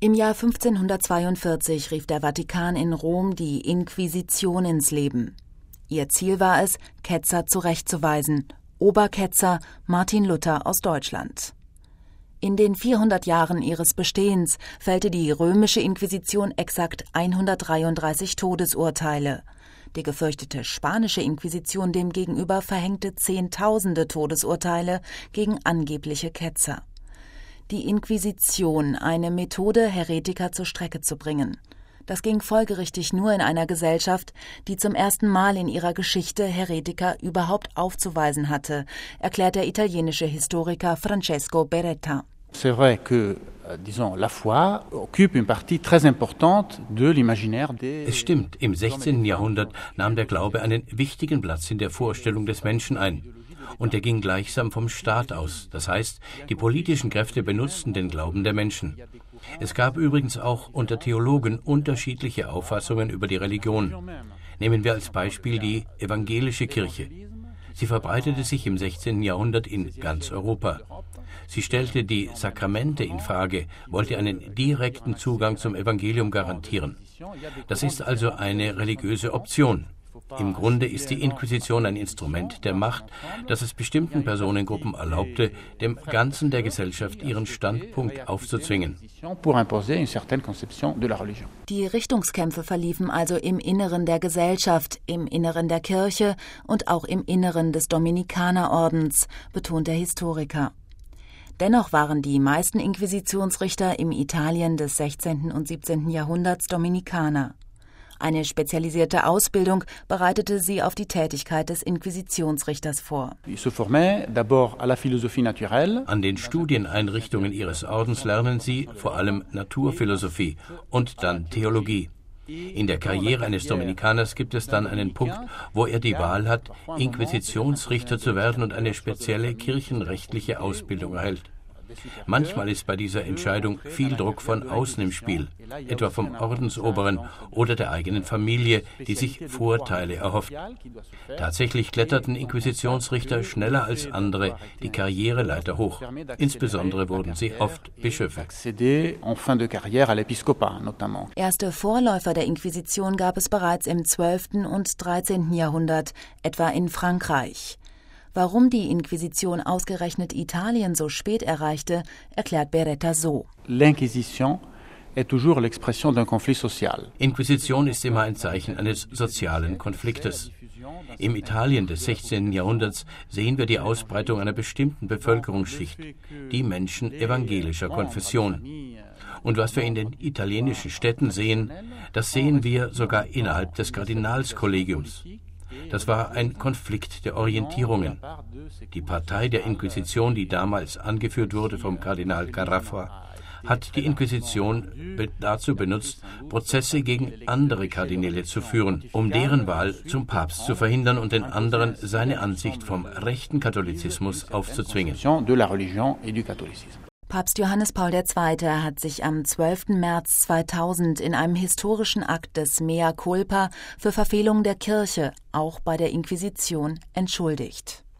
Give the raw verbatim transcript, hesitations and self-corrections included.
Im Jahr fünfzehnhundertzweiundvierzig rief der Vatikan in Rom die Inquisition ins Leben. Ihr Ziel war es, Ketzer zurechtzuweisen, Oberketzer Martin Luther aus Deutschland. In den vierhundert Jahren ihres Bestehens fällte die römische Inquisition exakt hundertdreiunddreißig Todesurteile. Die gefürchtete spanische Inquisition demgegenüber verhängte Zehntausende Todesurteile gegen angebliche Ketzer. Die Inquisition, eine Methode, Heretiker zur Strecke zu bringen. Das ging folgerichtig nur in einer Gesellschaft, die zum ersten Mal in ihrer Geschichte Heretiker überhaupt aufzuweisen hatte, erklärt der italienische Historiker Francesco Beretta. C'est vrai que, disons, la foi occupe une partie très importante de l'imaginaire des... Es stimmt, im sechzehnten Jahrhundert nahm der Glaube einen wichtigen Platz in der Vorstellung des Menschen ein. Und er ging gleichsam vom Staat aus. Das heißt, die politischen Kräfte benutzten den Glauben der Menschen. Es gab übrigens auch unter Theologen unterschiedliche Auffassungen über die Religion. Nehmen wir als Beispiel die evangelische Kirche. Sie verbreitete sich im sechzehnten Jahrhundert in ganz Europa. Sie stellte die Sakramente in Frage, wollte einen direkten Zugang zum Evangelium garantieren. Das ist also eine religiöse Option. Im Grunde ist die Inquisition ein Instrument der Macht, das es bestimmten Personengruppen erlaubte, dem Ganzen der Gesellschaft ihren Standpunkt aufzuzwingen. Die Richtungskämpfe verliefen also im Inneren der Gesellschaft, im Inneren der Kirche und auch im Inneren des Dominikanerordens, betont der Historiker. Dennoch waren die meisten Inquisitionsrichter im Italien des sechzehnten und siebzehnten Jahrhunderts Dominikaner. Eine spezialisierte Ausbildung bereitete sie auf die Tätigkeit des Inquisitionsrichters vor. An den Studieneinrichtungen ihres Ordens lernen sie vor allem Naturphilosophie und dann Theologie. In der Karriere eines Dominikaners gibt es dann einen Punkt, wo er die Wahl hat, Inquisitionsrichter zu werden und eine spezielle kirchenrechtliche Ausbildung erhält. Manchmal ist bei dieser Entscheidung viel Druck von außen im Spiel, etwa vom Ordensoberen oder der eigenen Familie, die sich Vorteile erhofft. Tatsächlich kletterten Inquisitionsrichter schneller als andere die Karriereleiter hoch. Insbesondere wurden sie oft Bischöfe. Erste Vorläufer der Inquisition gab es bereits im zwölften und dreizehnten Jahrhundert, etwa in Frankreich. Warum die Inquisition ausgerechnet Italien so spät erreichte, erklärt Beretta so. L'inquisition est toujours l'expression d'un conflit social. Inquisition ist immer ein Zeichen eines sozialen Konfliktes. Im Italien des sechzehnten Jahrhunderts sehen wir die Ausbreitung einer bestimmten Bevölkerungsschicht, die Menschen evangelischer Konfession. Und was wir in den italienischen Städten sehen, das sehen wir sogar innerhalb des Kardinalskollegiums. Das war ein Konflikt der Orientierungen. Die Partei der Inquisition, die damals angeführt wurde vom Kardinal Carafa, hat die Inquisition dazu benutzt, Prozesse gegen andere Kardinäle zu führen, um deren Wahl zum Papst zu verhindern und den anderen seine Ansicht vom rechten Katholizismus aufzuzwingen. Papst Johannes Paul der Zweite hat sich am zwölften März zweitausend in einem historischen Akt des Mea culpa für Verfehlungen der Kirche, auch bei der Inquisition, entschuldigt.